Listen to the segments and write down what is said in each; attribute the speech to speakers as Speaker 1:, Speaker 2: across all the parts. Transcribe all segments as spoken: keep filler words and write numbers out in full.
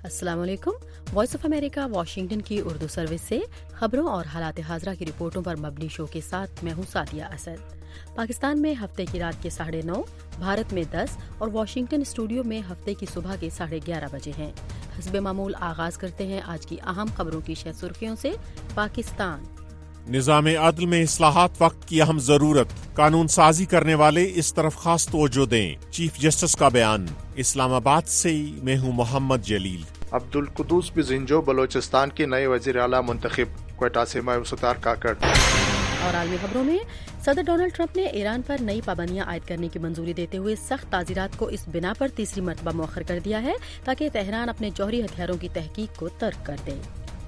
Speaker 1: अस्सलाम वालेकुम। Voice of America Washington की उर्दू सर्विस से खबरों और हालात हाजरा की रिपोर्टों पर मबनी शो के साथ मैं हूं सादिया असद। पाकिस्तान में हफ्ते की रात के साढ़े नौ, भारत में दस और वाशिंगटन स्टूडियो में हफ्ते की सुबह के साढ़े ग्यारह बजे हैं। हस्बे मामूल आगाज करते हैं आज की अहम खबरों की शह सुर्खियों से। पाकिस्तान
Speaker 2: निज़ाम अदल में इस्लाहात वक्त की अहम जरूरत, कानून साजी करने वाले इस तरफ खास तवज्जो दें। चीफ जस्टिस का बयान। इस्लामाबाद से मैं हूँ मोहम्मद जलील।
Speaker 3: अब्दुल कुद्दूस बिज़िंजो बलोचिस्तान के नए वज़ीर आला मुंतखब। क्वेटा से मैं सतार काकड़।
Speaker 1: और आलमी खबरों में सदर डोनाल्ड ट्रंप ने ईरान पर नई पाबंदियां आयद करने की मंजूरी देते हुए सख्त ताज़ीरात को इस बिना पर तीसरी मरतबा मौखर कर दिया है ताकि तेहरान अपने जौहरी हथियारों की तहकीक को तर्क कर दे।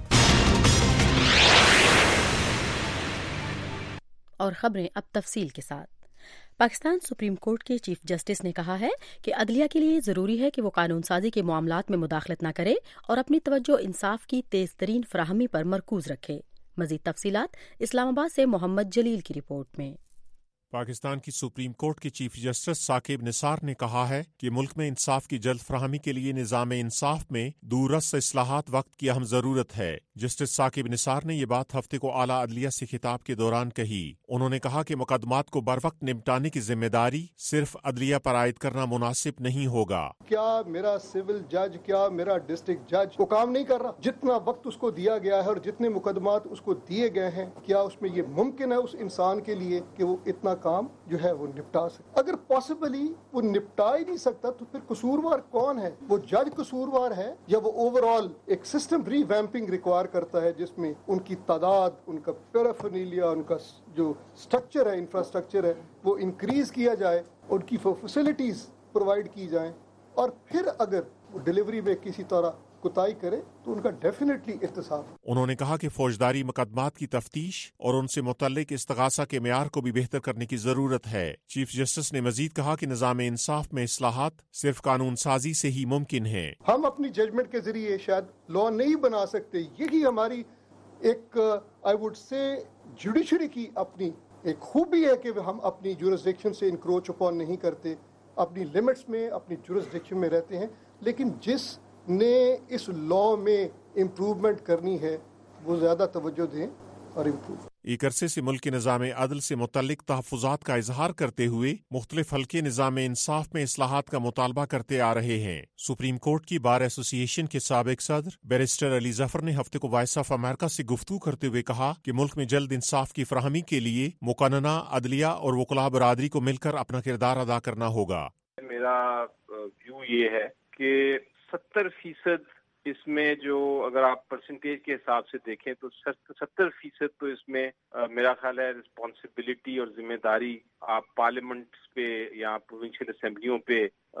Speaker 1: और खबरें अब तफसील के साथ। पाकिस्तान सुप्रीम कोर्ट के चीफ जस्टिस ने कहा है कि अदलिया के लिए जरूरी है कि वो कानून साजी के मामलात में मुदाखलत न करे और अपनी तवज्जो इंसाफ की तेज तरीन फराहमी पर मरकूज रखे। मजीद तफसीलात इस्लामाबाद से मोहम्मद जलील की रिपोर्ट में।
Speaker 2: पाकिस्तान की सुप्रीम कोर्ट के चीफ जस्टिस साकिब निसार ने कहा है कि मुल्क में इंसाफ की जल्द फराहमी के लिए निज़ाम इंसाफ में दूररस इस्लाहात वक्त की अहम जरूरत है। जस्टिस साकिब निसार ने ये बात हफ्ते को आला अदलिया से खिताब के दौरान कही। उन्होंने कहा कि मुकदमात को बर वक्त निपटाने की जिम्मेदारी सिर्फ अदलिया पर आयद करना मुनासिब नहीं होगा।
Speaker 4: क्या मेरा सिविल जज, क्या मेरा डिस्ट्रिक्ट जज वो काम नहीं कर रहा? जितना वक्त उसको दिया गया है और जितने मुकदमात उसको दिए गए हैं, क्या उसमें ये मुमकिन है उस इंसान के लिए कि वो इतना काम जो है वो निपटा सके? अगर पॉसिबली वो निपटा ही नहीं सकता तो फिर कसूरवार कौन है? वो जज कसूरवार है या वो ओवरऑल एक सिस्टम रीवैम्पिंग रिक्वायर करता है जिसमें उनकी तादाद, उनका पैराफर्नेलिया, उनका जो स्ट्रक्चर है, इंफ्रास्ट्रक्चर है, वो इंक्रीज किया जाए, उनकी फैसिलिटीज प्रोवाइड की जाए, और फिर अगर वो डिलीवरी में किसी तरह कुताई करे तो उनका डेफिनेटली इख्तिसाब।
Speaker 2: उन्होंने कहा कि फौजदारी मुकदमात की तफ्तीश और उनसे मुतल्लिक इस्तगासा के मेयार को भी बेहतर करने की जरूरत है। चीफ जस्टिस ने मजीद कहा कि निज़ाम इंसाफ में इस्लाहात सिर्फ कानून साजी से ही मुमकिन है।
Speaker 4: हम अपनी जजमेंट के जरिए शायद लॉ नहीं बना सकते, यही हमारी एक आई वुड से जुडिशरी की अपनी एक खूबी है कि हम अपनी जुरिसडिक्शन से इंक्रोच अपॉन नहीं करते, अपनी लिमिट्स में, अपनी जुरिसडिक्शन में रहते हैं। लेकिन जिस ने इस लॉ में इम्प्रूवमेंट करनी है वो ज्यादा तवज्जो दें और इम्प्रूव।
Speaker 2: एक अरसे से मुल्क के निज़ाम अदल से मुतल्लिक तहफ़्फ़ुज़ात का इजहार करते हुए मुख्तलिफ हल्के निज़ाम इंसाफ में इस्लाहात का मुतालबा करते आ रहे हैं। सुप्रीम कोर्ट की बार एसोसिएशन के साबिक सदर बैरिस्टर अली जफर ने हफ्ते को वॉइस ऑफ अमेरिका से गुफ्तगू करते हुए कहा कि मुल्क में जल्द इंसाफ की फराहमी के लिए मुकन्नना अदलिया और वकला बरादरी को मिलकर अपना किरदार अदा करना होगा। मेरा
Speaker 5: व्यू ये है कि सत्तर फीसद इसमें जो अगर आप परसेंटेज के हिसाब से देखें तो सत्तर फीसद तो इसमें आ, मेरा ख्याल है रिस्पॉन्सिबिलिटी और जिम्मेदारी आप पार्लियामेंट पे या प्रोविंशियल असेंबलियों पे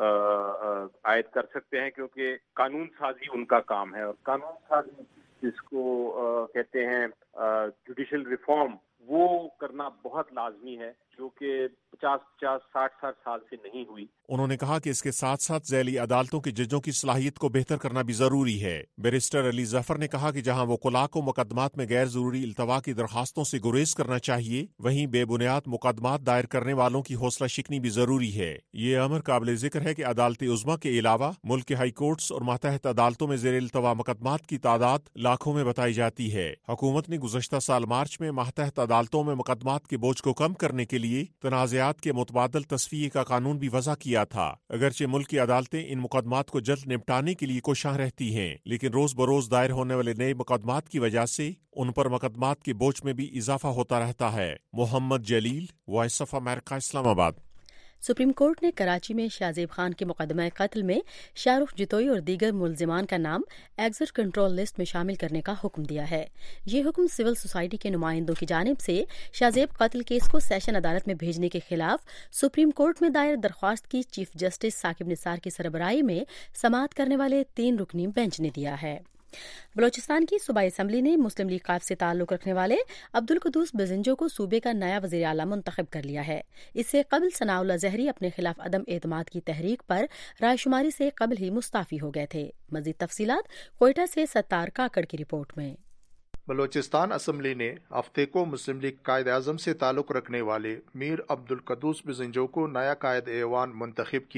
Speaker 5: आयद कर सकते हैं, क्योंकि कानून साजी उनका काम है। और कानून साजी जिसको आ, कहते हैं जुडिशल रिफॉर्म, वो करना बहुत लाजमी है, जो कि पचास पचास साठ साठ साल से नहीं हुई।
Speaker 2: उन्होंने कहा कि इसके साथ साथ ज़ैली अदालतों के जजों की सलाहियत को बेहतर करना भी जरूरी है। बैरिस्टर अली जफर ने कहा कि जहां वकला को मुकदमात में गैर जरूरी इल्तवा की दरखास्तों से गुरेज करना चाहिए, वहीं बेबुनियाद मुकदमात दायर करने वालों की हौसला शिकनी भी जरूरी है। ये अमर काबिल जिक्र है कि अदालती उज़्मा के अलावा मुल्क के हाई कोर्ट्स और मातहत अदालतों में ज़ेर इल्तवा मुकदमात की तादाद लाखों में बताई जाती है। हुकूमत ने गुज़श्ता साल मार्च में मातहत अदालतों में मुकदमात के बोझ को कम करने के लिए तनाज़ात के मुतबादल तस्फीये का कानून भी वज़ा किया था। अगरचे मुल्क की अदालतें इन मुकदमात को जल्द निपटाने के लिए कोशां रहती हैं, लेकिन रोज बरोज दायर होने वाले नए मुकदमात की वजह से उन पर मुकदमात के बोझ में भी इजाफा होता रहता है। Mohammad Jaleel, Voice of America, Islamabad.
Speaker 1: Supreme court ने कराची में शाहजेब खान के मुकदमा कत्ल में शाहरुख जितोई और दीगर मुलजिमान का नाम एग्जिट कंट्रोल लिस्ट में शामिल करने का हुक्म दिया है। ये हुक्म सिविल सोसाइटी के नुमाइंदों की जानिब से शाहजेब कत्ल केस को सेशन अदालत में भेजने के खिलाफ सुप्रीम कोर्ट में दायर दरख्वास्त की चीफ जस्टिस साकिब निसार की सरबराही में समाअत करने वाले तीन रुकनी बेंच ने दिया है। बलोचिस्तान की सूबाई असम्बली ने मुस्लिम लीग काफ से ताल्लुक रखने वाले अब्दुल कुद्दूस बिज़िंजो को सूबे का नया वज़ीर आला मुंतखब कर लिया है। इससे कबल सनाउल्लाह ज़हरी अपने खिलाफ अदम एतमाद की तहरीक पर रायशुमारी से कबल ही मुस्ताफी हो गए थे। मज़ीद तफसीलात क्वेटा से सत्तार काकड़ की रिपोर्ट में।
Speaker 3: बलोचिस्तान असम्बली ने हफ्ते को मुस्लिम लीग कायद आज़म से ताल्लुक रखने वाले मीर अब्दुल कुद्दूस बिज़िंजो को नया कायद ऐवान मुंतखब किया।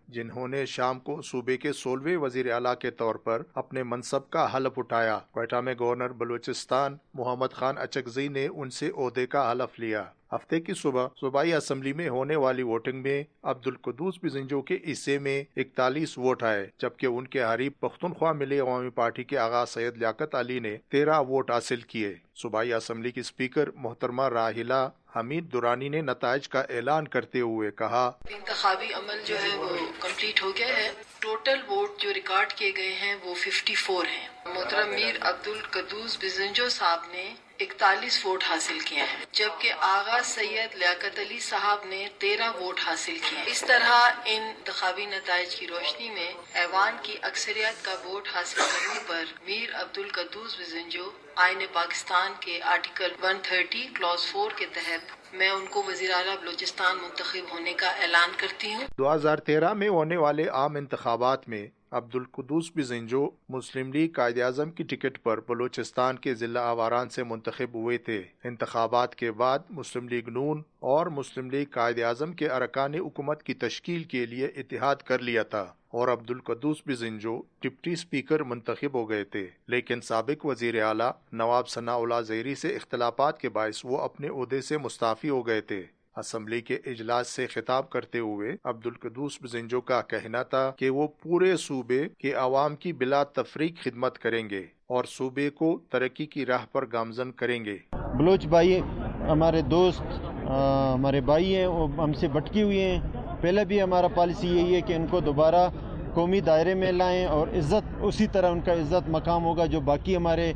Speaker 3: جنہوں نے شام کو صوبے کے سولہویں وزیر اعلیٰ کے طور پر اپنے منصب کا حلف اٹھایا۔ کوئٹہ میں گورنر بلوچستان محمد خان اچکزئی نے ان سے عہدے کا حلف لیا۔ ہفتے کی صبح صوبائی اسمبلی میں ہونے والی ووٹنگ میں عبدالقدوس بزنجو کے حصے میں اکتالیس ووٹ آئے، جبکہ ان کے حریف پختونخوا ملی عوامی پارٹی کے آغا سید لیاقت علی نے تیرہ ووٹ حاصل کیے۔ صوبائی اسمبلی کی اسپیکر محترمہ راحلہ حمید دورانی نے نتائج کا اعلان کرتے ہوئے کہا،
Speaker 6: انتخابی عمل جو ہے وہ کمپلیٹ ہو گیا ہے۔ ٹوٹل ووٹ جو ریکارڈ کیے گئے ہیں وہ چون ہیں۔ محترم میر عبدالقدوس بزنجو صاحب نے اکتالیس ووٹ حاصل کیے ہیں، جبکہ آغا سید لیاقت علی صاحب نے تیرہ ووٹ حاصل کیے ہیں۔ اس طرح ان انتخابی نتائج کی روشنی میں ایوان کی اکثریت کا ووٹ حاصل کرنے پر میر عبدالقدوس بزنجو آئین پاکستان کے آرٹیکل ایک سو تیس کلاس فور کے تحت میں ان کو وزیر اعلیٰ بلوچستان منتخب ہونے کا اعلان کرتی ہوں۔
Speaker 3: دو ہزار تیرہ میں ہونے والے عام انتخابات میں عبدالقدوس بزنجو مسلم لیگ قائد اعظم کی ٹکٹ پر بلوچستان کے ضلع آواران سے منتخب ہوئے تھے۔ انتخابات کے بعد مسلم لیگ نون اور مسلم لیگ قائد اعظم کے ارکان حکومت کی تشکیل کے لیے اتحاد کر لیا تھا اور عبدالقدوس بزنجو ڈپٹی اسپیکر منتخب ہو گئے تھے، لیکن سابق وزیر اعلیٰ نواب ثناء اللہ زہری سے اختلافات کے باعث وہ اپنے عہدے سے مستعفی ہو گئے تھے۔ اسمبلی کے اجلاس سے خطاب کرتے ہوئے عبدالقدوس بزنجو کا کہنا تھا کہ وہ پورے صوبے کے عوام کی بلا تفریق خدمت کریں گے اور صوبے کو ترقی کی راہ پر گامزن کریں گے۔
Speaker 7: بلوچ بھائی ہمارے دوست ہمارے بھائی ہیں، وہ ہم سے بھٹکی ہوئے ہیں۔ پہلے بھی ہمارا پالیسی یہی ہے کہ ان کو دوبارہ قومی دائرے میں لائیں اور عزت اسی طرح ان کا عزت مقام ہوگا جو باقی ہمارے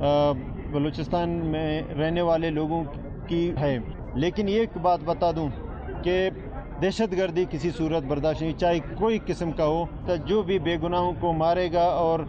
Speaker 7: بلوچستان میں رہنے والے لوگوں کی ہے۔ لیکن یہ ایک بات بتا دوں کہ دہشت گردی کسی صورت برداشت نہیں، چاہے کوئی قسم کا ہو، تو جو بھی بے گناہوں کو مارے گا اور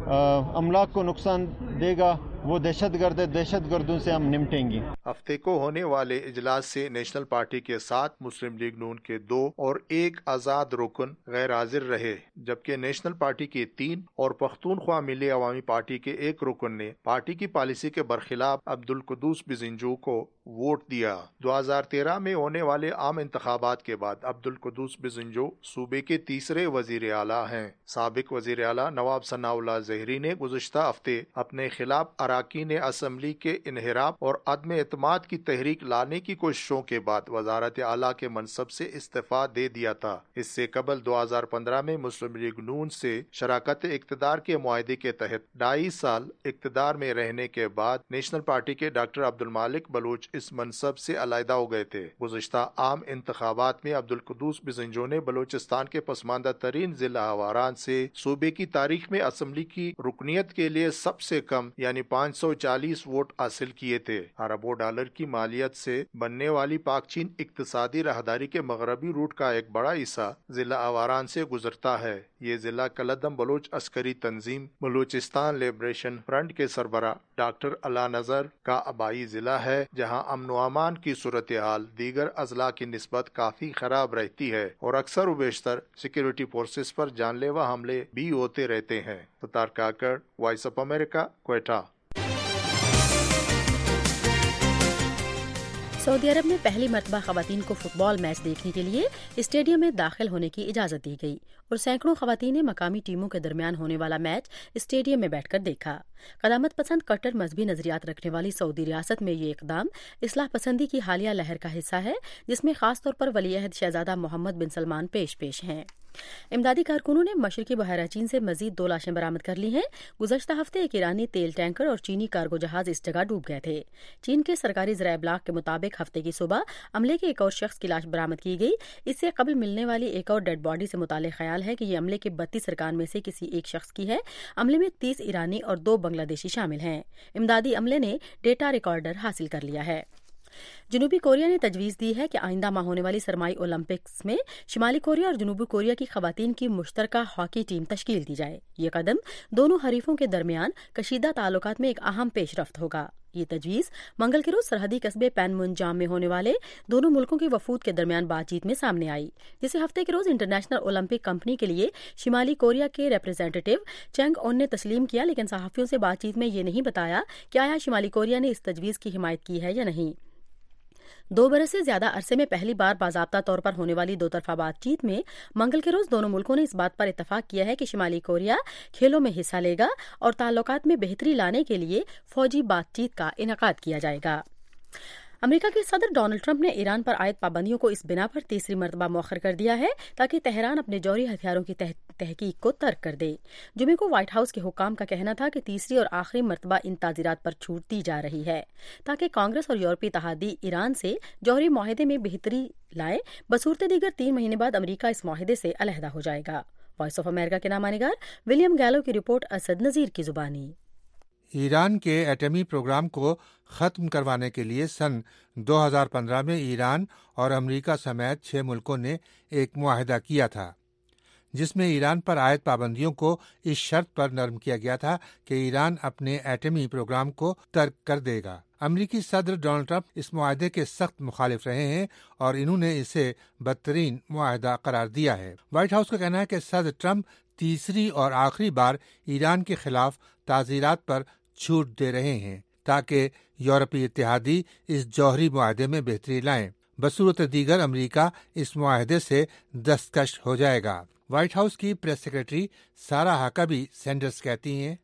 Speaker 7: املاک کو نقصان دے گا وہ دہشت گرد ہے، دہشت گردوں سے ہم نمٹیں گے۔
Speaker 3: ہفتے کو ہونے والے اجلاس سے نیشنل پارٹی کے ساتھ مسلم لیگ نون کے دو اور ایک آزاد رکن غیر حاضر رہے، جبکہ نیشنل پارٹی کے تین اور پختونخوا ملی عوامی پارٹی کے ایک رکن نے پارٹی کی پالیسی کے برخلاف عبدالقدوس بزنجو کو ووٹ دیا۔ دو ہزار تیرہ میں ہونے والے عام انتخابات کے بعد عبدالقدوس بزنجو صوبے کے تیسرے وزیر اعلیٰ ہیں۔ سابق وزیر اعلیٰ نواب ثناء اللہ زہری نے گزشتہ ہفتے اپنے خلاف اراکین اسمبلی کے انحراف اور عدم اعتماد کی تحریک لانے کی کوششوں کے بعد وزارت اعلیٰ کے منصب سے استعفیٰ دے دیا تھا۔ اس سے قبل دو ہزار پندرہ میں مسلم لیگ نون سے شراکت اقتدار کے معاہدے کے تحت ڈھائی سال اقتدار میں رہنے کے بعد نیشنل پارٹی کے ڈاکٹر عبدالمالک بلوچ اس منصب سے علیحدہ ہو گئے تھے۔ گزشتہ عام انتخابات میں عبدالقدوس بزنجو نے بلوچستان کے پسماندہ ترین ضلع ہواران سے صوبے کی تاریخ میں اسمبلی کی رکنیت کے لیے سب سے کم یعنی پانچ سو چالیس ووٹ حاصل کیے تھے۔ اربوں ڈالر کی مالیت سے بننے والی پاک چین اقتصادی راہداری کے مغربی روٹ کا ایک بڑا حصہ ضلع آواران سے گزرتا ہے۔ یہ ضلع کلدم بلوچ عسکری تنظیم بلوچستان لبریشن فرنٹ کے سربراہ ڈاکٹر علا نظر کا آبائی ضلع ہے، جہاں امن و امان کی صورتحال دیگر اضلاع کی نسبت کافی خراب رہتی ہے اور اکثر و بیشتر سیکیورٹی فورسز پر جان لیوا حملے بھی ہوتے رہتے ہیں۔ Sattar Kakar, Voice of America, Quetta.
Speaker 1: سعودی عرب میں پہلی مرتبہ خواتین کو فٹ بال میچ دیکھنے کے لیے اسٹیڈیم میں داخل ہونے کی اجازت دی گئی اور سینکڑوں خواتین نے مقامی ٹیموں کے درمیان ہونے والا میچ اسٹیڈیم میں بیٹھ کر دیکھا۔ قدامت پسند کٹر مذہبی نظریات رکھنے والی سعودی ریاست میں یہ اقدام اصلاح پسندی کی حالیہ لہر کا حصہ ہے، جس میں خاص طور پر ولی عہد شہزادہ محمد بن سلمان پیش پیش ہیں۔ امدادی کارکنوں نے مشرقی بحیرہ چین سے مزید دو لاشیں برآمد کر لی ہیں۔ گزشتہ ہفتے ایک ایرانی تیل ٹینکر اور چینی کارگو جہاز اس جگہ ڈوب گئے تھے۔ چین کے سرکاری ذرائع ابلاغ کے مطابق ہفتے کی صبح عملے کے ایک اور شخص کی لاش برآمد کی گئی۔ اس سے قبل ملنے والی ایک اور ڈیڈ باڈی سے متعلق خیال ہے کہ یہ عملے کے بتیس ارکان میں سے کسی ایک شخص کی ہے۔ عملے میں تیس ایرانی اور دو بنگلہ دیشی شامل ہیں۔ امدادی عملے نے ڈیٹا ریکارڈر حاصل کر لیا ہے۔ جنوبی کوریا نے تجویز دی ہے کہ آئندہ ماہ ہونے والی سرمائی اولمپکس میں شمالی کوریا اور جنوبی کوریا کی خواتین کی مشترکہ ہاکی ٹیم تشکیل دی جائے۔ یہ قدم دونوں حریفوں کے درمیان کشیدہ تعلقات میں ایک اہم پیش رفت ہوگا۔ یہ تجویز منگل کے روز سرحدی قصبے پین من جام میں ہونے والے دونوں ملکوں کے وفود کے درمیان بات چیت میں سامنے آئی، جسے ہفتے کے روز انٹرنیشنل اولمپک کمپنی کے لیے شمالی کوریا کے ریپرزینٹیٹو چینگ اون نے تسلیم کیا، لیکن صحافیوں سے بات چیت میں یہ نہیں بتایا کہ آیا شمالی کوریا نے اس تجویز کی حمایت کی ہے یا نہیں۔ دو برس سے زیادہ عرصے میں پہلی بار باضابطہ طور پر ہونے والی دو طرفہ بات چیت میں منگل کے روز دونوں ملکوں نے اس بات پر اتفاق کیا ہے کہ شمالی کوریا کھیلوں میں حصہ لے گا اور تعلقات میں بہتری لانے کے لیے فوجی بات چیت کا انعقاد کیا جائے گا۔ امریکہ کے صدر ڈونلڈ ٹرمپ نے ایران پر عائد پابندیوں کو اس بنا پر تیسری مرتبہ مؤخر کر دیا ہے تاکہ تہران اپنے جوہری ہتھیاروں کی تحقیق کو ترک کر دے۔ جمعے کو وائٹ ہاؤس کے حکام کا کہنا تھا کہ تیسری اور آخری مرتبہ ان تعزیرات پر چھوٹ دی جا رہی ہے تاکہ کانگریس اور یورپی اتحادی ایران سے جوہری معاہدے میں بہتری لائے۔ بصورت دیگر تین مہینے بعد امریکہ اس معاہدے سے علیحدہ ہو جائے گا۔ وائس آف امریکہ کے نامہ نگار ولیم گیلو کی رپورٹ اسد نذیر کی زبانی۔
Speaker 8: ایران کے ایٹمی پروگرام کو ختم کروانے کے لیے سن دو ہزار پندرہ میں ایران اور امریکہ سمیت چھ ملکوں نے ایک معاہدہ کیا تھا جس میں ایران پر عائد پابندیوں کو اس شرط پر نرم کیا گیا تھا کہ ایران اپنے ایٹمی پروگرام کو ترک کر دے گا۔ امریکی صدر ڈونلڈ ٹرمپ اس معاہدے کے سخت مخالف رہے ہیں اور انہوں نے اسے بدترین معاہدہ قرار دیا ہے۔ وائٹ ہاؤس کا کہنا ہے کہ صدر ٹرمپ تیسری اور آخری بار ایران کے خلاف تعزیرات پر چھوٹ دے رہے ہیں تاکہ یورپی اتحادی اس جوہری معاہدے میں بہتری لائیں۔ بصورت دیگر امریکہ اس معاہدے سے دستکش ہو جائے گا۔ وائٹ ہاؤس کی press secretary Sarah Huckabee senders کہتی ہیں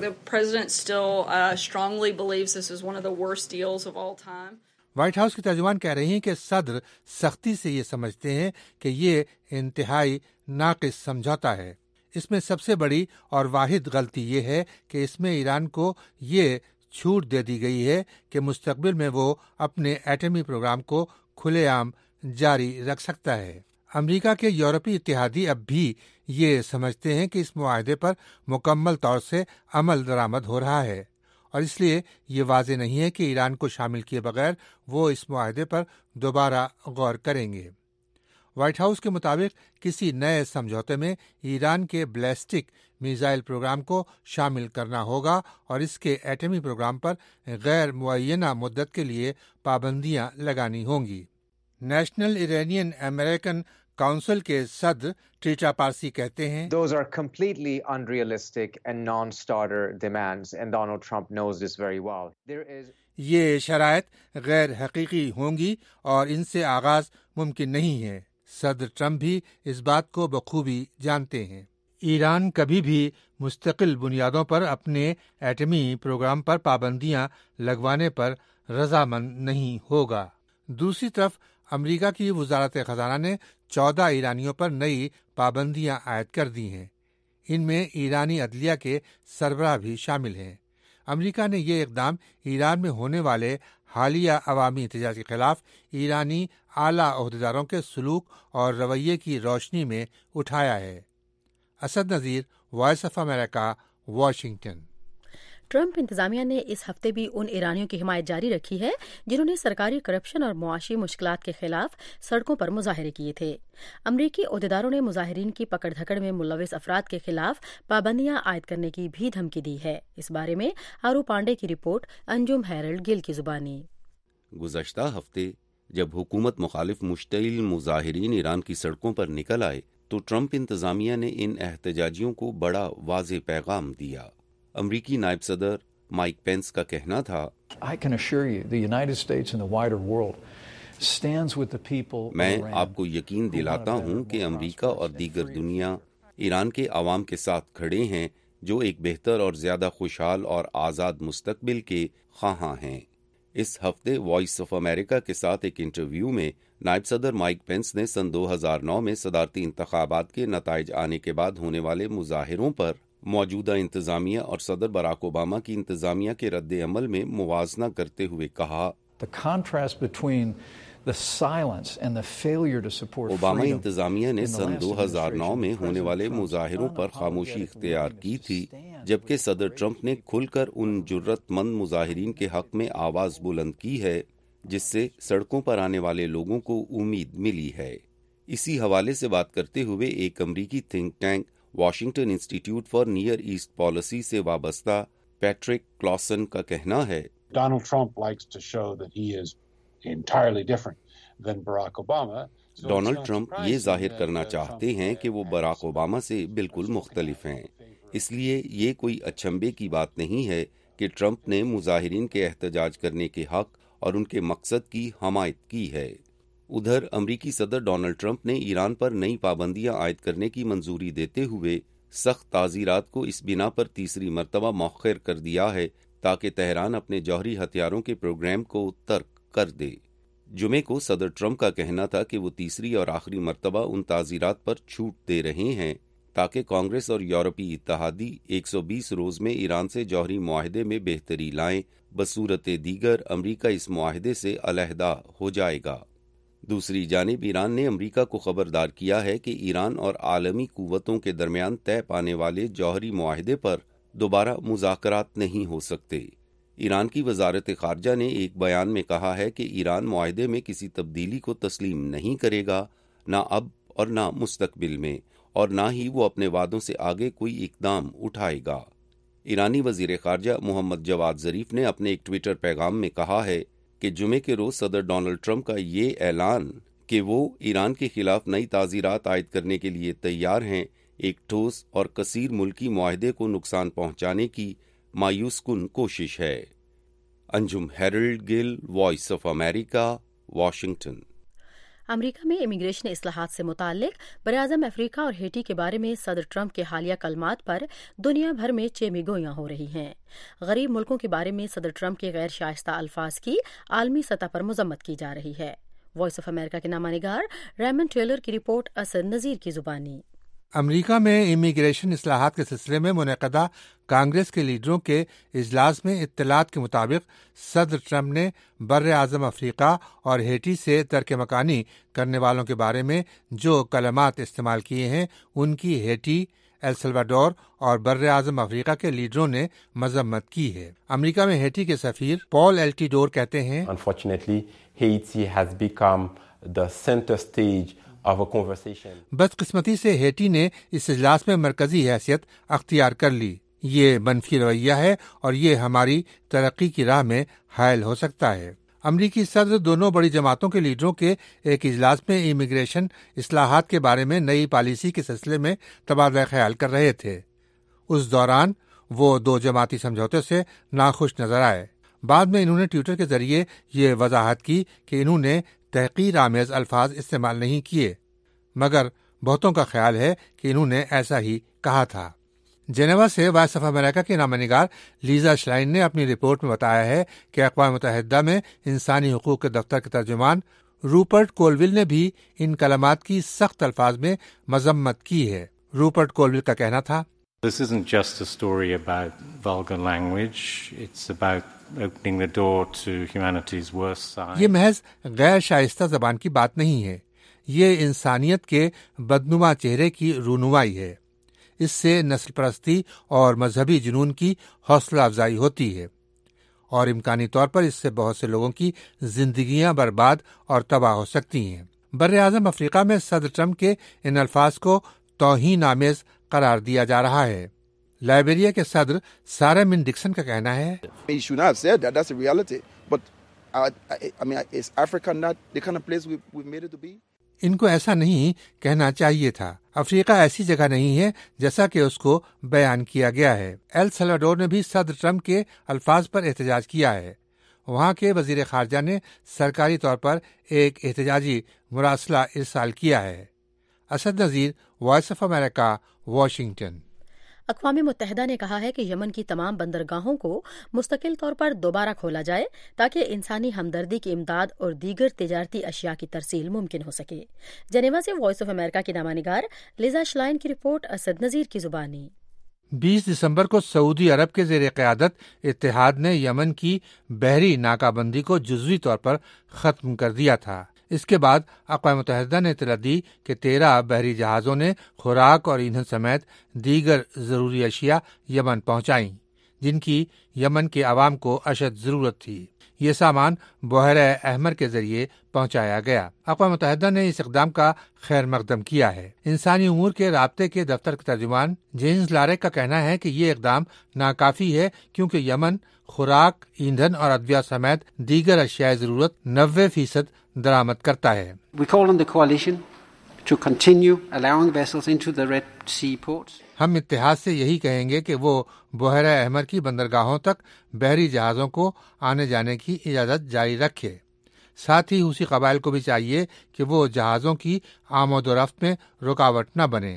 Speaker 8: وائٹ ہاؤس کی ترجمان کہہ رہی ہیں کہ صدر سختی سے یہ سمجھتے ہیں کہ یہ انتہائی ناقص سمجھوتا ہے۔ اس میں سب سے بڑی اور واحد غلطی یہ ہے کہ اس میں ایران کو یہ چھوٹ دے دی گئی ہے کہ مستقبل میں وہ اپنے ایٹمی پروگرام کو کھلے عام جاری رکھ سکتا ہے۔ امریکہ کے یورپی اتحادی اب بھی یہ سمجھتے ہیں کہ اس معاہدے پر مکمل طور سے عمل درآمد ہو رہا ہے اور اس لیے یہ واضح نہیں ہے کہ ایران کو شامل کیے بغیر وہ اس معاہدے پر دوبارہ غور کریں گے۔ وائٹ ہاؤس کے مطابق کسی نئے سمجھوتے میں ایران کے بیلسٹک میزائل پروگرام کو شامل کرنا ہوگا اور اس کے ایٹمی پروگرام پر غیر معینہ مدت کے لیے پابندیاں لگانی ہوں گی۔ نیشنل ایرانین امریکن کونسل کے صدر ٹریٹا پارسی کہتے ہیں
Speaker 9: Those are completely unrealistic and non-starter demands and Donald Trump knows this very well. There is
Speaker 8: یہ شرائط غیر حقیقی ہوں گی اور ان سے آغاز ممکن نہیں ہے۔ صدر ٹرمپ بھی اس بات کو بخوبی جانتے ہیں۔ ایران کبھی بھی مستقل بنیادوں پر اپنے ایٹمی پروگرام پر پابندیاں لگوانے پر رضامند نہیں ہوگا۔ دوسری طرف امریکہ کی وزارت خزانہ نے چودہ ایرانیوں پر نئی پابندیاں عائد کر دی ہیں۔ ان میں ایرانی عدلیہ کے سربراہ بھی شامل ہیں۔ امریکہ نے یہ اقدام ایران میں ہونے والے حالیہ عوامی احتجاج کے خلاف ایرانی اعلیٰ عہدیداروں کے سلوک اور رویے کی روشنی میں اٹھایا ہے۔ Asad Nazir, voice of America, Washington.
Speaker 1: Trump انتظامیہ نے اس ہفتے بھی ان ایرانیوں کی حمایت جاری رکھی ہے جنہوں نے سرکاری کرپشن اور معاشی مشکلات کے خلاف سڑکوں پر مظاہرے کیے تھے۔ امریکی عہدیداروں نے مظاہرین کی پکڑ دھکڑ میں ملوث افراد کے خلاف پابندیاں عائد کرنے کی بھی دھمکی دی ہے۔ اس بارے میں آرو پانڈے کی رپورٹ، انجم ہیرلڈ گل کی زبانی۔
Speaker 10: گزشتہ ہفتے جب حکومت مخالف مشتعل مظاہرین ایران کی سڑکوں پر نکل آئے تو ٹرمپ انتظامیہ نے ان احتجاجیوں کو بڑا واضح پیغام دیا۔ امریکی نائب صدر مائک پینس کا کہنا تھا، میں آپ کو یقین دلاتا ہوں کہ امریکا اور دیگر دنیا ایران کے عوام کے ساتھ کھڑے ہیں جو ایک بہتر اور زیادہ خوشحال اور آزاد مستقبل کے خواہاں ہیں۔ اس ہفتے وائس آف امریکہ کے ساتھ ایک انٹرویو میں نائب صدر مائک پینس نے سن دو ہزار نو میں صدارتی انتخابات کے نتائج آنے کے بعد ہونے والے مظاہروں پر موجودہ انتظامیہ اور صدر باراک اوباما کی انتظامیہ کے رد عمل میں موازنہ کرتے ہوئے کہا، اوباما انتظامیہ نے سن دو ہزار نو میں ہونے والے مظاہروں پر خاموشی اختیار کی تھی، جبکہ صدر ٹرمپ نے کھل کر ان جرت مند مظاہرین کے حق میں آواز بلند کی ہے جس سے سڑکوں پر آنے والے لوگوں کو امید ملی ہے۔ اسی حوالے سے بات کرتے ہوئے ایک امریکی think tank Washington Institute for Near East Policy سے وابستہ پیٹرک کلاسن کا کہنا ہے،
Speaker 11: Donald Trump likes to show that he is entirely different than Barack Obama.
Speaker 10: Donald Trump یہ ظاہر کرنا چاہتے ہیں کہ وہ براک اوباما سے بالکل مختلف ہیں، اس لیے یہ کوئی اچنبھے کی بات نہیں ہے کہ ٹرمپ نے مظاہرین کے احتجاج کرنے کے حق اور ان کے مقصد کی حمایت کی ہے۔ ادھر امریکی صدر ڈونلڈ ٹرمپ نے ایران پر نئی پابندیاں عائد کرنے کی منظوری دیتے ہوئے سخت تعزیرات کو اس بنا پر تیسری مرتبہ مؤخر کر دیا ہے تاکہ تہران اپنے جوہری ہتھیاروں کے پروگرام کو ترک کر دے۔ جمعے کو صدر ٹرمپ کا کہنا تھا کہ وہ تیسری اور آخری مرتبہ ان تعزیرات پر چھوٹ دے رہے ہیں تاکہ کانگریس اور یورپی اتحادی ایک سو بیس روز میں ایران سے جوہری معاہدے میں بہتری لائیں، بصورت دیگر امریکہ اس معاہدے سے علیحدہ ہو جائے گا۔ دوسری جانب ایران نے امریکہ کو خبردار کیا ہے کہ ایران اور عالمی قوتوں کے درمیان طے پانے والے جوہری معاہدے پر دوبارہ مذاکرات نہیں ہو سکتے۔ ایران کی وزارت خارجہ نے ایک بیان میں کہا ہے کہ ایران معاہدے میں کسی تبدیلی کو تسلیم نہیں کرے گا، نہ اب اور نہ مستقبل میں، اور نہ ہی وہ اپنے وعدوں سے آگے کوئی اقدام اٹھائے گا۔ ایرانی وزیر خارجہ محمد جواد ظریف نے اپنے ایک ٹویٹر پیغام میں کہا ہے کہ جمعے کے روز صدر ڈونلڈ ٹرمپ کا یہ اعلان کہ وہ ایران کے خلاف نئی تعزیرات عائد کرنے کے لیے تیار ہیں ایک ٹھوس اور کثیر ملکی معاہدے کو نقصان پہنچانے کی مایوس کن کوشش ہے۔ Anjum Harold Gill, Voice of America, Washington.
Speaker 1: امریکہ میں امیگریشن اصلاحات سے متعلق براعظم افریقہ اور ہیٹی کے بارے میں صدر ٹرمپ کے حالیہ کلمات پر دنیا بھر میں چیمے گویاں ہو رہی ہیں۔ غریب ملکوں کے بارے میں صدر ٹرمپ کے غیر شائستہ الفاظ کی عالمی سطح پر مذمت کی جا رہی ہے۔ وائس آف امریکہ کے نامہ نگار ریمنڈ ٹیلر کی رپورٹ اسد نذیر کی زبانی۔
Speaker 8: امریکہ میں امیگریشن اصلاحات کے سلسلے میں منعقدہ کانگریس کے لیڈروں کے اجلاس میں اطلاعات کے مطابق صدر ٹرمپ نے بر اعظم افریقہ اور ہیٹی سے ترک مکانی کرنے والوں کے بارے میں جو کلمات استعمال کیے ہیں ان کی ہیٹی، ایل سلواڈور اور بر اعظم افریقہ کے لیڈروں نے مذمت کی ہے۔ امریکہ میں ہیٹی کے سفیر پال ایلٹیڈور کہتے ہیں،
Speaker 12: Unfortunately, Haiti has become the center stage of a conversation.
Speaker 8: بدقسمتی سے ہیٹی نے اس اجلاس میں مرکزی حیثیت اختیار کر لی۔ یہ منفی رویہ ہے اور یہ ہماری ترقی کی راہ میں حائل ہو سکتا ہے۔ امریکی صدر دونوں بڑی جماعتوں کے لیڈروں کے ایک اجلاس میں امیگریشن اصلاحات کے بارے میں نئی پالیسی کے سلسلے میں تبادلہ خیال کر رہے تھے۔ اس دوران وہ دو جماعتی سمجھوتے سے ناخوش نظر آئے۔ بعد میں انہوں نے ٹویٹر کے ذریعے یہ وضاحت کی کہ انہوں نے تحقیر آمیز الفاظ استعمال نہیں کیے، مگر بہتوں کا خیال ہے کہ انہوں نے ایسا ہی کہا تھا۔ جنیوا سے وائس آف امریکہ کے نامہ نگار لیزا شلائن نے اپنی رپورٹ میں بتایا ہے کہ اقوام متحدہ میں انسانی حقوق کے دفتر کے ترجمان روپرٹ کولول نے بھی ان کلمات کی سخت الفاظ میں مذمت کی ہے۔ روپرٹ کولول کا کہنا تھا،
Speaker 13: This isn't just a story about vulgar language, it's about opening the door to humanity's worst side.
Speaker 8: یہ محض غیر شائستہ زبان کی بات نہیں ہے، یہ انسانیت کے بدنما چہرے کی رونمائی ہے۔ اس سے نسل پرستی اور مذہبی جنون کی حوصلہ افزائی ہوتی ہے اور امکانی طور پر اس سے بہت سے لوگوں کی زندگیاں برباد اور تباہ ہو سکتی ہیں۔ بر اعظم افریقہ میں صدر ٹرمپ کے ان الفاظ کو توہین آمیز قرار دیا جا رہا ہے۔ لائبیریا کے صدر سارا من ڈکسن کا کہنا ہے، ان کو ایسا نہیں کہنا چاہیے تھا۔ افریقہ ایسی جگہ نہیں ہے جیسا کہ اس کو بیان کیا گیا ہے۔ ایل سلواڈور نے بھی صدر ٹرمپ کے الفاظ پر احتجاج کیا ہے۔ وہاں کے وزیر خارجہ نے سرکاری طور پر ایک احتجاجی مراسلہ ارسال کیا ہے۔ Asad Nazir, voice of America, Washington.
Speaker 1: اقوام متحدہ نے کہا ہے کہ یمن کی تمام بندرگاہوں کو مستقل طور پر دوبارہ کھولا جائے تاکہ انسانی ہمدردی کی امداد اور دیگر تجارتی اشیاء کی ترسیل ممکن ہو سکے۔ جنیوا سے وائس آف امریکہ کی نامہ نگار لیزا شلائن کی رپورٹ اسد نذیر کی زبانی۔
Speaker 8: بیس دسمبر کو سعودی عرب کے زیر قیادت اتحاد نے یمن کی بحری ناکہ بندی کو جزوی طور پر ختم کر دیا تھا۔ اس کے بعد اقوام متحدہ نے اطلاع دی کہ تیرہ بحری جہازوں نے خوراک اور ایندھن سمیت دیگر ضروری اشیاء یمن پہنچائیں، جن کی یمن کے عوام کو اشد ضرورت تھی۔ یہ سامان بحیرہ احمر کے ذریعے پہنچایا گیا۔ اقوام متحدہ نے اس اقدام کا خیر مقدم کیا ہے۔ انسانی امور کے رابطے کے دفتر کے ترجمان جیمز لارک کا کہنا ہے کہ یہ اقدام ناکافی ہے کیونکہ یمن خوراک، ایندھن اور ادویہ سمیت دیگر اشیاء ضرورت نوے فیصد درآمد کرتا ہے۔
Speaker 14: We call on the coalition to continue allowing vessels into the Red Sea ports.
Speaker 8: ہم اتحاد سے یہی کہیں گے کہ وہ بحیرہ احمر کی بندرگاہوں تک بحری جہازوں کو آنے جانے کی اجازت جاری رکھے۔ ساتھ ہی حوثی قبائل کو بھی چاہیے کہ وہ جہازوں کی آمد و رفت میں رکاوٹ نہ بنے۔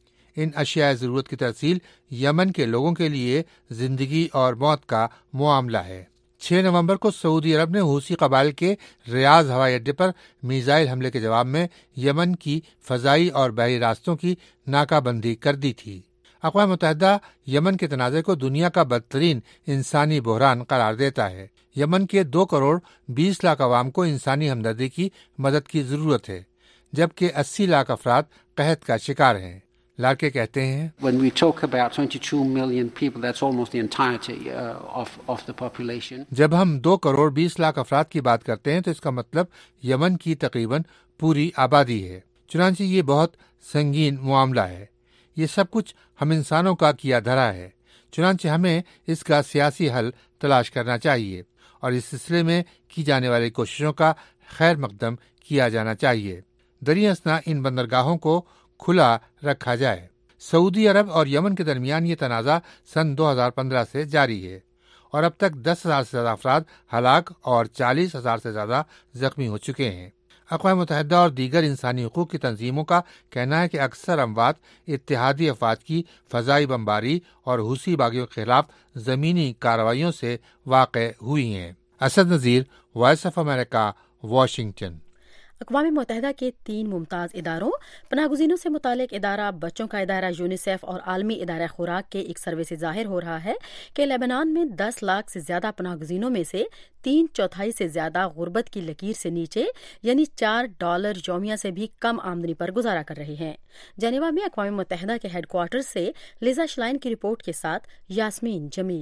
Speaker 8: ان اشیاء ضرورت کی ترسیل یمن کے لوگوں کے لیے زندگی اور موت کا معاملہ ہے۔ چھ نومبر کو سعودی عرب نے حوثی قبائل کے ریاض ہوائی اڈے پر میزائل حملے کے جواب میں یمن کی فضائی اور بحری راستوں کی ناکہ بندی کر دی تھی۔ اقوام متحدہ یمن کے تنازع کو دنیا کا بدترین انسانی بحران قرار دیتا ہے۔ یمن کے دو کروڑ بیس لاکھ عوام کو انسانی ہمدردی کی مدد کی ضرورت ہے، جبکہ اسی لاکھ افراد قحط کا شکار ہیں۔ لارکے کہتے ہیں
Speaker 14: When we talk about twenty-two million people, that's almost the entirety uh, of, of the population.
Speaker 8: جب ہم دو کروڑ بیس لاکھ افراد کی بات کرتے ہیں تو اس کا مطلب یمن کی تقریباً پوری آبادی ہے۔ چنانچہ یہ بہت سنگین معاملہ ہے۔ یہ سب کچھ ہم انسانوں کا کیا دھرا ہے، چنانچہ ہمیں اس کا سیاسی حل تلاش کرنا چاہیے اور اس سلسلے میں کی جانے والی کوششوں کا خیر مقدم کیا جانا چاہیے۔ دریں اثنا ان بندرگاہوں کو کھلا رکھا جائے۔ سعودی عرب اور یمن کے درمیان یہ تنازع سن دو ہزار پندرہ سے جاری ہے اور اب تک دس ہزار سے زیادہ افراد ہلاک اور چالیس ہزار سے زیادہ زخمی ہو چکے ہیں۔ اقوام متحدہ اور دیگر انسانی حقوق کی تنظیموں کا کہنا ہے کہ اکثر اموات اتحادی افواج کی فضائی بمباری اور حوثی باغیوں کے خلاف زمینی کارروائیوں سے واقع ہوئی ہیں۔ Asad Nazir, voice of America, Washington.
Speaker 1: اقوام متحدہ کے تین ممتاز اداروں، پناہ گزینوں سے متعلق ادارہ، بچوں کا ادارہ یونیسیف اور عالمی ادارہ خوراک کے ایک سروے سے ظاہر ہو رہا ہے کہ لبنان میں دس لاکھ سے زیادہ پناہ گزینوں میں سے تین چوتھائی سے زیادہ غربت کی لکیر سے نیچے یعنی چار ڈالر یومیہ سے بھی کم آمدنی پر گزارا کر رہے ہیں۔ جنیوا میں اقوام متحدہ کے ہیڈ کوارٹر سے لیزا شلائن کی رپورٹ کے ساتھ یاسمین جمیل۔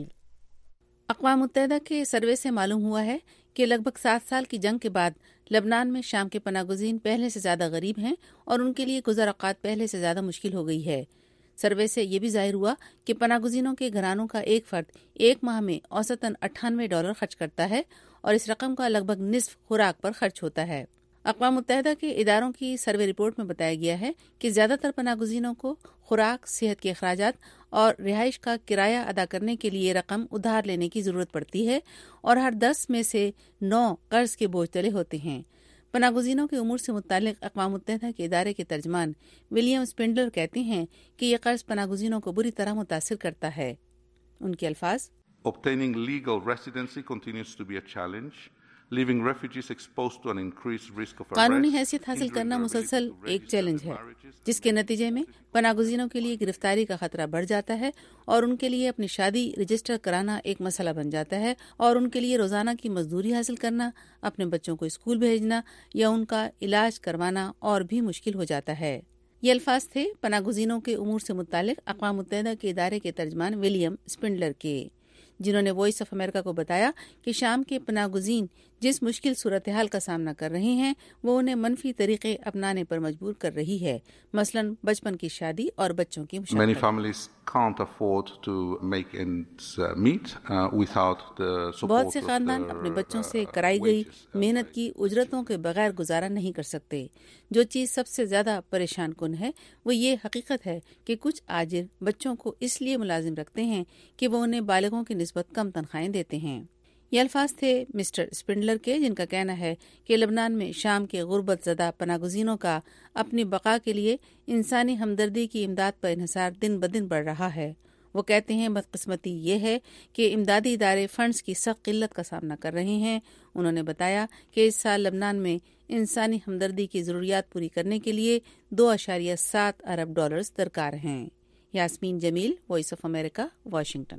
Speaker 15: اقوام متحدہ کے سروے سے معلوم ہوا ہے کہ لگ بھگ سات سال کی جنگ کے بعد لبنان میں شام کے پناہ گزین پہلے سے زیادہ غریب ہیں اور ان کے لیے گزر اوقات پہلے سے زیادہ مشکل ہو گئی ہے۔ سروے سے یہ بھی ظاہر ہوا کہ پناہ گزینوں کے گھرانوں کا ایک فرد ایک ماہ میں اوسطاً اٹھانوے ڈالر خرچ کرتا ہے اور اس رقم کا لگ بھگ نصف خوراک پر خرچ ہوتا ہے۔ اقوام متحدہ کے اداروں کی سروے رپورٹ میں بتایا گیا ہے کہ زیادہ تر پناہ گزینوں کو خوراک، صحت کے اخراجات اور رہائش کا کرایہ ادا کرنے کے لیے رقم ادھار لینے کی ضرورت پڑتی ہے اور ہر دس میں سے نو قرض کے بوجھ تلے ہوتے ہیں۔ پناہ گزینوں کے امور سے متعلق اقوام متحدہ کے ادارے کے ترجمان ولیم اسپنڈلر کہتے ہیں کہ یہ قرض پناہ گزینوں کو بری طرح متاثر کرتا ہے۔ ان کے الفاظ:
Speaker 16: Obtaining legal residency continues to be a challenge. Leaving refugees exposed to an increased risk of arrest.
Speaker 15: قانونی حیثیت حاصل کرنا مسلسل ایک چیلنج ہے، جس کے نتیجے میں پناہ گزینوں کے لیے گرفتاری کا خطرہ بڑھ جاتا ہے اور ان کے لیے اپنی شادی رجسٹر کرانا ایک مسئلہ بن جاتا ہے اور ان کے لیے روزانہ کی مزدوری حاصل کرنا، اپنے بچوں کو اسکول بھیجنا یا ان کا علاج کروانا اور بھی مشکل ہو جاتا ہے۔ یہ الفاظ تھے پناہ گزینوں کے امور سے متعلق اقوام متحدہ کے ادارے کے ترجمان ولیم اسپنڈلر کے، جنہوں نے وائس آف امریکہ کو بتایا کہ شام کے پناہ گزین جس مشکل صورتحال کا سامنا کر رہے ہیں وہ انہیں منفی طریقے اپنانے پر مجبور کر رہی ہے، مثلاً بچپن کی شادی اور بچوں کی مشقت۔
Speaker 16: Many families can't afford to make ends meet without the support.
Speaker 15: بہت سے خاندان اپنے بچوں سے کرائی گئی محنت کی اجرتوں کے بغیر گزارا نہیں کر سکتے۔ جو چیز سب سے زیادہ پریشان کن ہے وہ یہ حقیقت ہے کہ کچھ آجر بچوں کو اس لیے ملازم رکھتے ہیں کہ وہ انہیں بالغوں کی نسبت کم تنخواہیں دیتے ہیں۔ یہ الفاظ تھے مسٹر اسپنڈلر کے، جن کا کہنا ہے کہ لبنان میں شام کے غربت زدہ پناہ گزینوں کا اپنی بقا کے لیے انسانی ہمدردی کی امداد پر انحصار دن بدن بڑھ رہا ہے۔ وہ کہتے ہیں بدقسمتی یہ ہے کہ امدادی ادارے فنڈز کی سخت قلت کا سامنا کر رہے ہیں۔ انہوں نے بتایا کہ اس سال لبنان میں انسانی ہمدردی کی ضروریات پوری کرنے کے لیے دو اشاریہ سات ارب ڈالرز درکار ہیں۔ Yasmin Jamil, voice of America, Washington.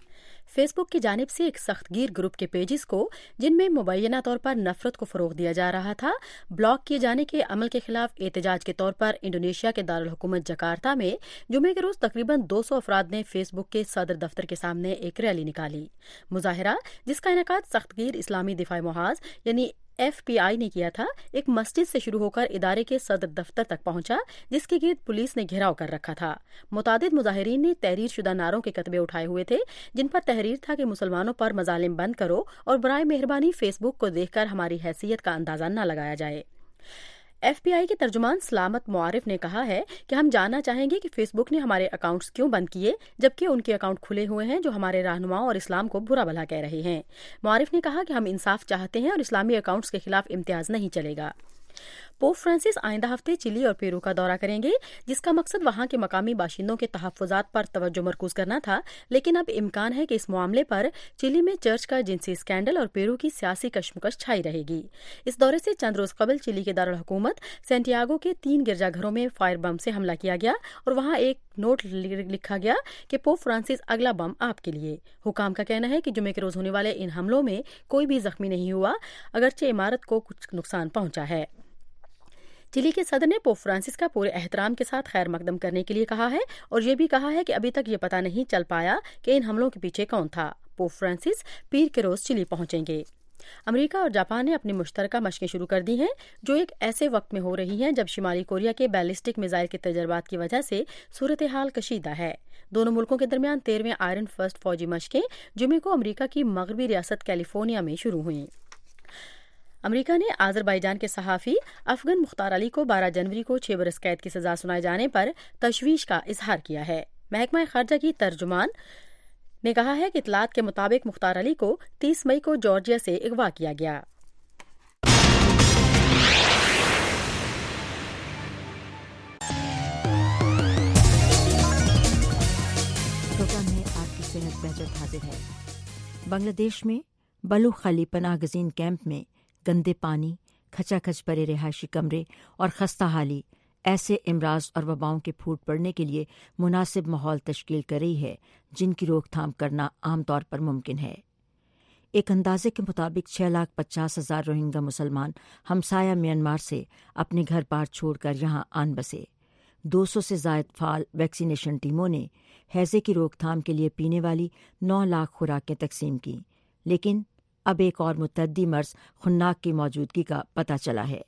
Speaker 1: Facebook کی جانب سے ایک سخت گیر گروپ کے پیجز کو، جن میں مبینہ طور پر نفرت کو فروغ دیا جا رہا تھا، بلاک کیے جانے کے عمل کے خلاف احتجاج کے طور پر انڈونیشیا کے دارالحکومت جکارتا میں جمعے کے روز تقریباً دو سو افراد نے فیس بک کے صدر دفتر کے سامنے ایک ریلی نکالی۔ مظاہرہ، جس کا انعقاد سخت گیر اسلامی دفاع محاذ یعنی ایف پی آئی نے کیا تھا، ایک مسجد سے شروع ہو کر ادارے کے صدر دفتر تک پہنچا، جس کے گرد پولیس نے گھیراؤ کر رکھا تھا۔ متعدد مظاہرین نے تحریر شدہ نعروں کے کتبے اٹھائے ہوئے تھے، جن پر تحریر تھا کہ مسلمانوں پر مظالم بند کرو اور برائے مہربانی فیس بک کو دیکھ کر ہماری حیثیت کا اندازہ نہ لگایا جائے۔ ایف بی آئی کے ترجمان سلامت معارف نے کہا ہے کہ ہم جاننا چاہیں گے کہ فیس بک نے ہمارے اکاؤنٹس کیوں بند کیے جبکہ ان کے اکاؤنٹ کھلے ہوئے ہیں جو ہمارے رہنماؤں اور اسلام کو برا بھلا کہہ رہے ہیں۔ معارف نے کہا کہ ہم انصاف چاہتے ہیں اور اسلامی اکاؤنٹس کے خلاف امتیاز نہیں چلے گا۔ پوپ فرانسس آئندہ ہفتے چلی اور پیرو کا دورہ کریں گے جس کا مقصد وہاں کے مقامی باشندوں کے تحفظات پر توجہ مرکوز کرنا تھا، لیکن اب امکان ہے کہ اس معاملے پر چلی میں چرچ کا جنسی اسکینڈل اور پیرو کی سیاسی کشمکش چھائی رہے گی۔ اس دورے سے چند روز قبل چلی کے دارالحکومت سینٹیاگو کے تین گرجا گھروں میں فائر بم سے حملہ کیا گیا اور وہاں ایک نوٹ لکھا گیا کہ پوپ فرانسس اگلا بم آپ کے لیے۔ حکام کا کہنا ہے کہ جمعے کے روز ہونے والے ان حملوں میں کوئی بھی زخمی نہیں ہوا اگرچہ عمارت کو کچھ نقصان پہنچا ہے۔ چلی کے صدر نے پوپ فرانسس کا پورے احترام کے ساتھ خیر مقدم کرنے کے لیے کہا ہے اور یہ بھی کہا ہے کہ ابھی تک یہ پتہ نہیں چل پایا کہ ان حملوں کے پیچھے کون تھا۔ پوپ فرانسس پیر کے روز چلی پہنچیں گے۔ امریکہ اور جاپان نے اپنی مشترکہ مشقیں شروع کر دی ہیں جو ایک ایسے وقت میں ہو رہی ہیں جب شمالی کوریا کے بیلسٹک میزائل کے تجربات کی وجہ سے صورتحال کشیدہ ہے۔ دونوں ملکوں کے درمیان تیرہویں آئرن فرسٹ فوجی مشقیں جمعے کو امریکہ کی مغربی ریاست کیلیفورنیا میں شروع ہوئیں۔ امریکہ نے آذربائیجان کے صحافی افغان مختار علی کو بارہ جنوری کو چھ برس قید کی سزا سنائے جانے پر تشویش کا اظہار کیا ہے۔ محکمہ خارجہ کی ترجمان نے کہا ہے کہ اطلاعات کے مطابق مختار علی کو تیس مئی کو جارجیا سے اغوا کیا گیا۔
Speaker 17: پروگرام میں آپ کی صحت بہتر حاضر ہے۔ بنگلہ دیش میں بلو خلی پناہ گزین کیمپ میں گندے پانی، کھچا کھچ پڑے رہائشی کمرے اور خستہ حالی ایسے امراض اور وباؤں کے پھوٹ پڑنے کے لیے مناسب ماحول تشکیل کر رہی ہے جن کی روک تھام کرنا عام طور پر ممکن ہے۔ ایک اندازے کے مطابق چھ لاکھ پچاس ہزار روہنگا مسلمان ہمسایہ میانمار سے اپنے گھر بار چھوڑ کر یہاں آن بسے۔ دو سو سے زائد فعال ویکسینیشن ٹیموں نے ہیضے کی روک تھام کے لیے پینے والی نو لاکھ خوراکیں تقسیم کیں، لیکن اب ایک اور متعدی مرض خناک کی موجودگی کا پتہ چلا ہے۔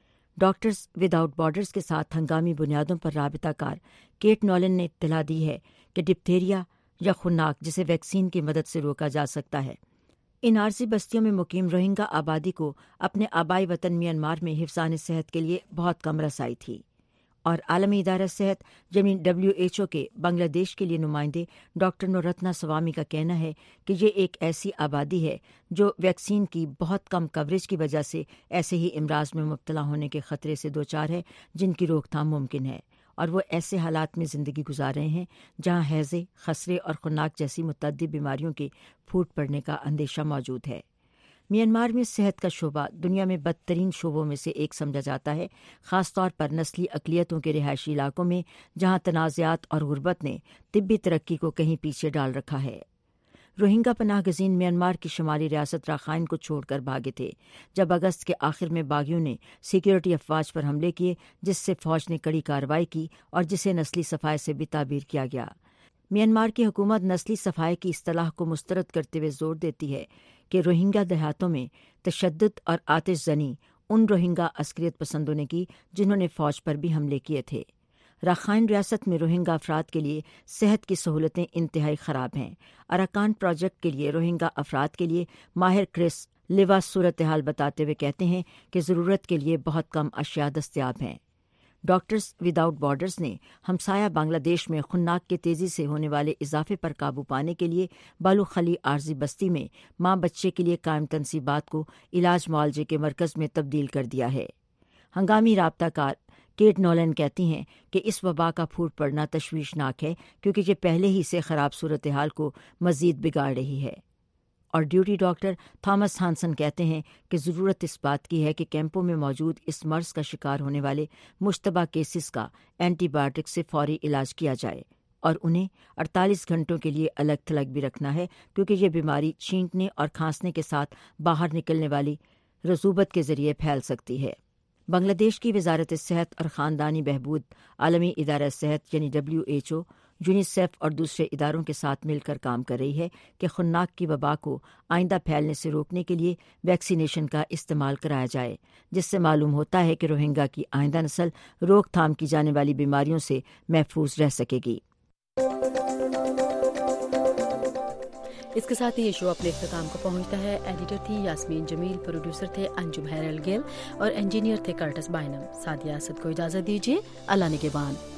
Speaker 17: ڈاکٹرز وداؤٹ بارڈرز کے ساتھ ہنگامی بنیادوں پر رابطہ کار کیٹ نولن نے اطلاع دی ہے کہ ڈپتھیریا یا خناک جسے ویکسین کی مدد سے روکا جا سکتا ہے، ان عارضی بستیوں میں مقیم روہنگا آبادی کو اپنے آبائی وطن میانمار میں حفظان صحت کے لیے بہت کم رسائی تھی، اور عالمی ادارہ صحت یعنی ڈبلیو ایچ او کے بنگلہ دیش کے لیے نمائندے ڈاکٹر نورتنا سوامی کا کہنا ہے کہ یہ ایک ایسی آبادی ہے جو ویکسین کی بہت کم کوریج کی وجہ سے ایسے ہی امراض میں مبتلا ہونے کے خطرے سے دوچار ہے جن کی روک تھام ممکن ہے، اور وہ ایسے حالات میں زندگی گزار رہے ہیں جہاں ہیضے، خسرے اور خناک جیسی متعدد بیماریوں کے پھوٹ پڑنے کا اندیشہ موجود ہے۔ میانمار میں صحت کا شعبہ دنیا میں بدترین شعبوں میں سے ایک سمجھا جاتا ہے، خاص طور پر نسلی اقلیتوں کے رہائشی علاقوں میں جہاں تنازعات اور غربت نے طبی ترقی کو کہیں پیچھے ڈال رکھا ہے۔ روہنگا پناہ گزین میانمار کی شمالی ریاست راخائن کو چھوڑ کر بھاگے تھے جب اگست کے آخر میں باغیوں نے سیکیورٹی افواج پر حملے کیے جس سے فوج نے کڑی کارروائی کی اور جسے نسلی صفائی سے بھی تعبیر کیا گیا۔ میانمار کی حکومت نسلی صفائی کی اصطلاح کو مسترد کرتے ہوئے زور دیتی ہے کہ روہنگا دیہاتوں میں تشدد اور آتش زنی ان روہنگا عسکریت پسندوں نے کی جنہوں نے فوج پر بھی حملے کیے تھے۔ راخائن ریاست میں روہنگا افراد کے لیے صحت کی سہولتیں انتہائی خراب ہیں۔ اراکان پروجیکٹ کے لیے روہنگا افراد کے لیے ماہر کرس لیوا صورتحال بتاتے ہوئے کہتے ہیں کہ ضرورت کے لیے بہت کم اشیاء دستیاب ہیں۔ ڈاکٹرز وداؤٹ بارڈرز نے ہمسایہ بنگلہ دیش میں خناک کے تیزی سے ہونے والے اضافے پر قابو پانے کے لیے بالو خلی عارضی بستی میں ماں بچے کے لیے قائم تنصیبات کو علاج معالجے کے مرکز میں تبدیل کر دیا ہے۔ ہنگامی رابطہ کار کیٹ نولن کہتی ہیں کہ اس وبا کا پھوٹ پڑنا تشویشناک ہے کیونکہ یہ پہلے ہی سے خراب صورتحال کو مزید بگاڑ رہی ہے، اور ڈیوٹی ڈاکٹر تھامس ہانسن کہتے ہیں کہ ضرورت اس بات کی ہے کہ کیمپوں میں موجود اس مرض کا شکار ہونے والے مشتبہ کیسز کا اینٹی بایوٹک سے فوری علاج کیا جائے اور انہیں اڑتالیس گھنٹوں کے لیے الگ تھلگ بھی رکھنا ہے کیونکہ یہ بیماری چھینکنے اور کھانسنے کے ساتھ باہر نکلنے والی رطوبت کے ذریعے پھیل سکتی ہے۔ بنگلہ دیش کی وزارت صحت اور خاندانی بہبود عالمی ادارہ صحت یعنی ڈبلیو ایچ او، یونیسیف اور دوسرے اداروں کے ساتھ مل کر کام کر رہی ہے کہ خناک کی وبا کو آئندہ پھیلنے سے روکنے کے لیے ویکسینیشن کا استعمال کرایا جائے، جس سے معلوم ہوتا ہے کہ روہنگا کی آئندہ نسل روک تھام کی جانے والی بیماریوں سے محفوظ رہ سکے گی۔
Speaker 1: اس کے ساتھ ہی یہ شو اپنے اختتام کو پہنچتا ہے. ایڈیٹر تھی یاسمین جمیل، پروڈیوسر تھے انجم ہیرل گیل اور انجینئر تھے کرٹس بائنم. سعدیہ اسد کو اجازت دیجیے. اللہ نگہبان.